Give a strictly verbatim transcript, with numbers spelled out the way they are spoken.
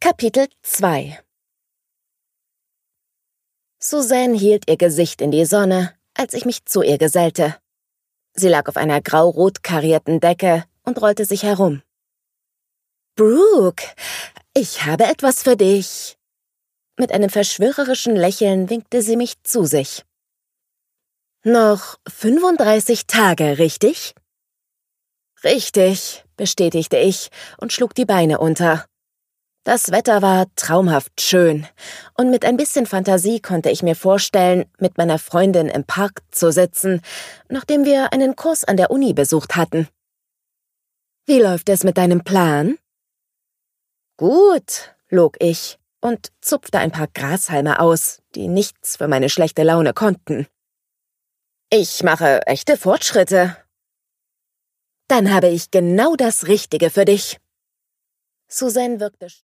Kapitel zwei. Suzanne hielt ihr Gesicht in die Sonne, als ich mich zu ihr gesellte. Sie lag auf einer grau-rot karierten Decke und rollte sich herum. »Brooke, ich habe etwas für dich.« Mit einem verschwörerischen Lächeln winkte sie mich zu sich. »Noch fünfunddreißig Tage, richtig?« »Richtig«, bestätigte ich und schlug die Beine unter. Das Wetter war traumhaft schön, und mit ein bisschen Fantasie konnte ich mir vorstellen, mit meiner Freundin im Park zu sitzen, nachdem wir einen Kurs an der Uni besucht hatten. »Wie läuft es mit deinem Plan?« »Gut«, log ich und zupfte ein paar Grashalme aus, die nichts für meine schlechte Laune konnten. »Ich mache echte Fortschritte.« »Dann habe ich genau das Richtige für dich.« Suzanne wirkte